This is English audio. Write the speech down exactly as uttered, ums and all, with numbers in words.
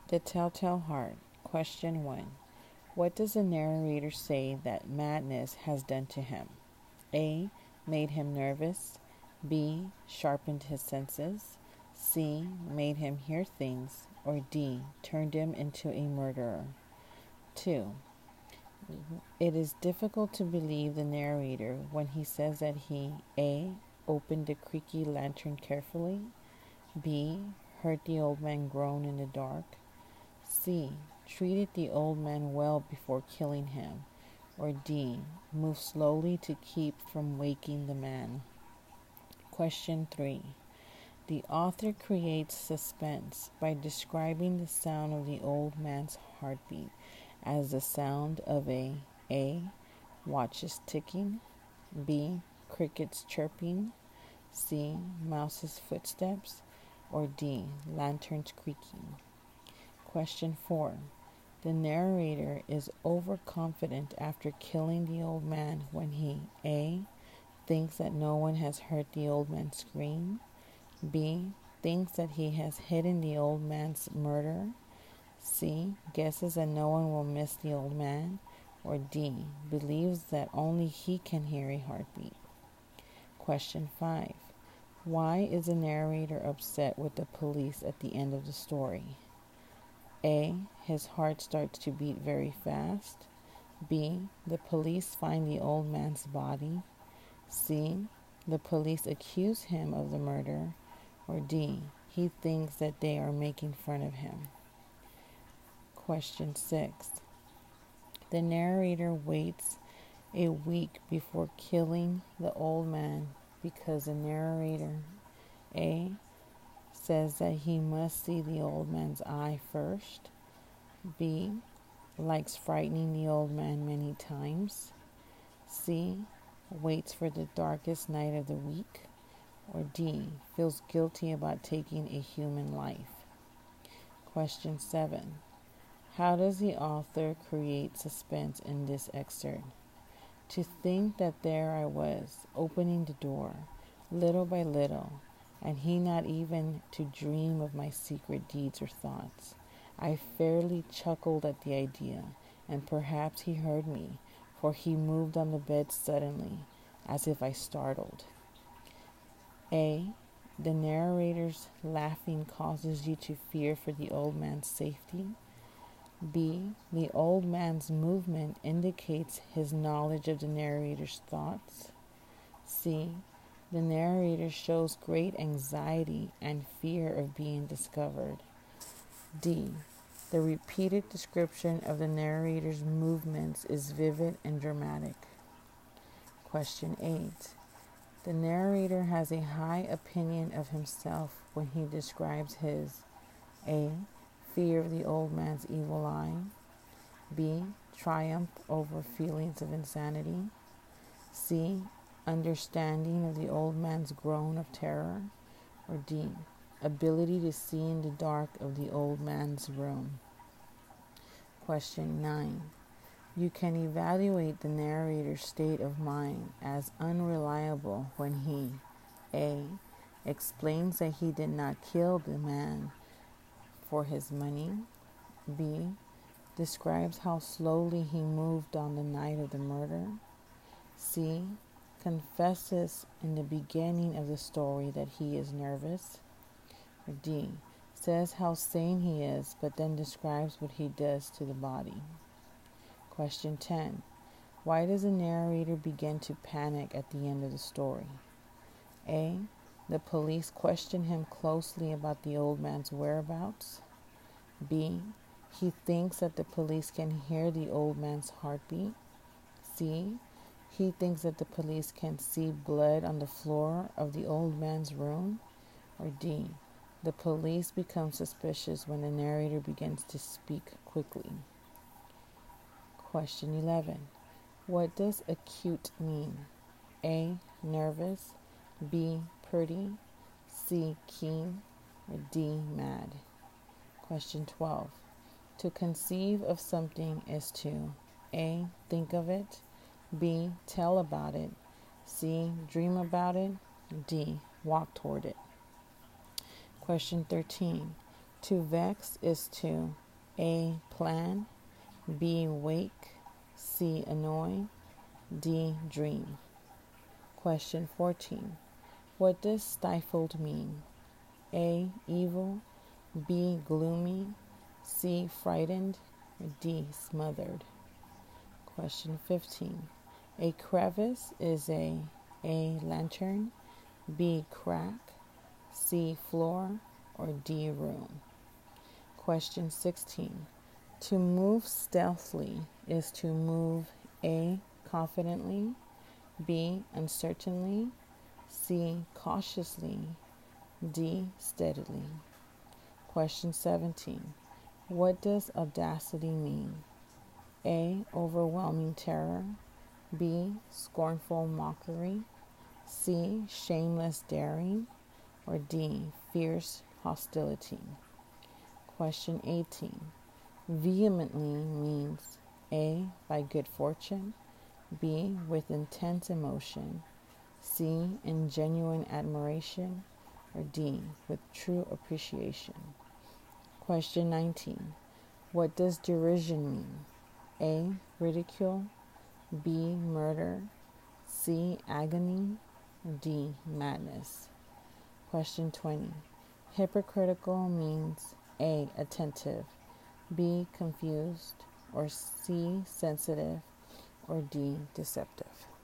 The Telltale Heart. Question one. What does the narrator say that madness has done to him? A. Made him nervous. B. Sharpened his senses. C. Made him hear things. Or D. Turned him into a murderer. two. It is difficult to believe the narrator when he says that he A. Opened the creaky lantern carefully. B. Heard the old man groan in the dark. C. Treated the old man well before killing him. Or D. Moved slowly to keep from waking the man. Question three. The author creates suspense by describing the sound of the old man's heartbeat as the sound of a A. Watches ticking. B. Crickets chirping. C. Mouse's footsteps. Or D. Lanterns creaking. Question four. The narrator is overconfident after killing the old man when he A. Thinks that no one has heard the old man scream. B. Thinks that he has hidden the old man's murder. C. Guesses that no one will miss the old man. Or D. Believes that only he can hear a heartbeat. Question five. Why is the narrator upset with the police at the end of the story? A. His heart starts to beat very fast. B. The police find the old man's body. C. The police accuse him of the murder. Or D. He thinks that they are making fun of him. Question six. The narrator waits a week before killing the old man because the narrator A. says that he must see the old man's eye first. B. Likes frightening the old man many times. C. Waits for the darkest night of the week. Or D. Feels guilty about taking a human life. Question seven. How does the author create suspense in this excerpt? To think that there I was, opening the door, little by little, and he not even to dream of my secret deeds or thoughts. I fairly chuckled at the idea, and perhaps he heard me, for he moved on the bed suddenly, as if I startled. A. The narrator's laughing causes you to fear for the old man's safety. B. The old man's movement indicates his knowledge of the narrator's thoughts. C. The narrator shows great anxiety and fear of being discovered. D. The repeated description of the narrator's movements is vivid and dramatic. Question eight. The narrator has a high opinion of himself when he describes his A. Fear of the old man's evil eye. B. Triumph over feelings of insanity. C. Understanding of the old man's groan of terror. Or D. Ability to see in the dark of the old man's room. Question nine. You can evaluate the narrator's state of mind as unreliable when he A. Explains that he did not kill the man for his money. B. Describes how slowly he moved on the night of the murder. C. Confesses in the beginning of the story that he is nervous. Or D. Says how sane he is, but then describes what he does to the body. Question ten. Why does the narrator begin to panic at the end of the story? A. The police question him closely about the old man's whereabouts. B. He thinks that the police can hear the old man's heartbeat. C. He thinks that the police can see blood on the floor of the old man's room. Or D. The police become suspicious when the narrator begins to speak quickly. Question eleven. What does acute mean? A. Nervous. B. Pretty. C. Keen. Or D. Mad. Question twelve. To conceive of something is to A. Think of it. B. Tell about it. C. Dream about it. D. Walk toward it. Question thirteen. To vex is to A. Plan, B. Wake, C. Annoy, D. Dream. Question fourteen. What does stifled mean? A. Evil, B. Gloomy, C. Frightened, or D. Smothered. Question fifteen. A crevice is a A. Lantern, B. Crack, C. Floor, or D. Room. Question sixteen. To move stealthily is to move A. Confidently, B. Uncertainly, C. Cautiously, D. Steadily. Question seventeen. What does audacity mean? A. Overwhelming terror, B. Scornful mockery, C. Shameless daring, or D. Fierce hostility. Question eighteen. Vehemently means A. By good fortune, B. With intense emotion, C. In genuine admiration, or D. With true appreciation. Question nineteen. What does derision mean? A. Ridicule, B. Murder, C. Agony, D. Madness. Question twenty. Hypocritical means A. Attentive, B. Confused, or C. Sensitive, or D. Deceptive.